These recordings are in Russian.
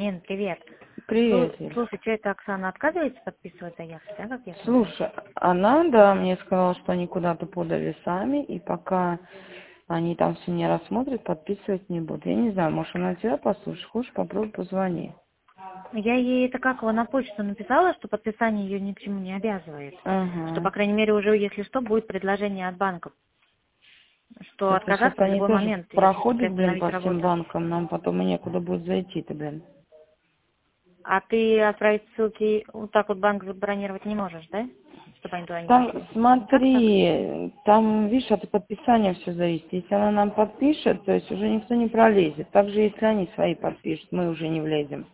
Нин, привет. Привет, Юль. Слушай, что это Оксана отказывается подписывать заявки, да, как я смотрю? Слушай, она, да, мне сказала, что они куда-то подали сами, и пока они там все не рассмотрят, подписывать не будут. Я не знаю, может, она тебя послушает, хочешь, попробуй, позвони. Я ей это как его на почту написала, что подписание ее ни к чему не обязывает. Что, по Ага. крайней мере, уже, если что, будет предложение от банков. Что Просто сейчас отказаться в они любой тоже момент, если что, проходят, приостановить по всем работу. банкам, нам потом и некуда будет зайти-то, А ты отправить ссылки вот так вот банк забронировать не можешь, да? Чтобы они туда не Там, пошли. Как так? смотри, там, видишь, от подписания все зависит. Если она нам подпишет, то есть уже никто не пролезет. Также, если они свои подпишут, мы уже не влезем.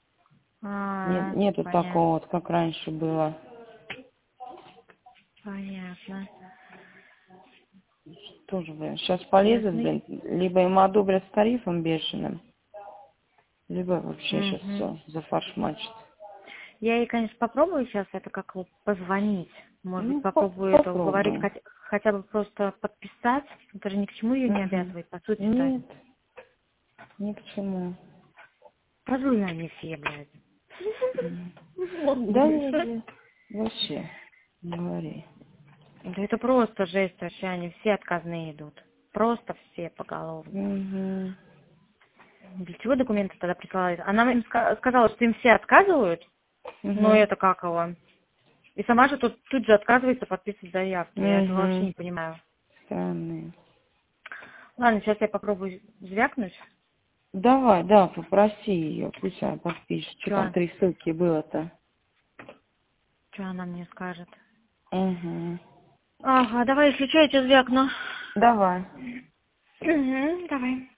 Нету Понятно. такого, вот, как раньше было. Понятно. Тоже, блин, сейчас полезут, Ясно. блин, либо им одобрят с тарифом бешеным, либо вообще сейчас Угу. все зафаршмачат. Я ей, конечно, попробую сейчас это как вот позвонить. Может быть, Ну, попробую это уговорить, попробуем. хотя бы просто подписать. Это же ни к чему ее не Угу. обязывает, по сути-то. Нет, ни к чему. Козлы они все, блядь. М. Да Миша. нет, вообще, не говори. Да это просто жесть вообще, они все отказные идут. Просто все поголовно. Угу. Для чего документы тогда присылали? Она им сказала, что им все отказывают, но Угу. это как его. И сама же тут же отказывается подписывать заявки. Я этого вообще не Угу. понимаю. Странные. Ладно, сейчас я попробую звякнуть. Давай, да, попроси ее, пусть она подпишет. Что там Что? 3 ссылки было-то? Что она мне скажет? Угу. Ага, давай, если что, я тебя звякну. Давай. Угу, давай.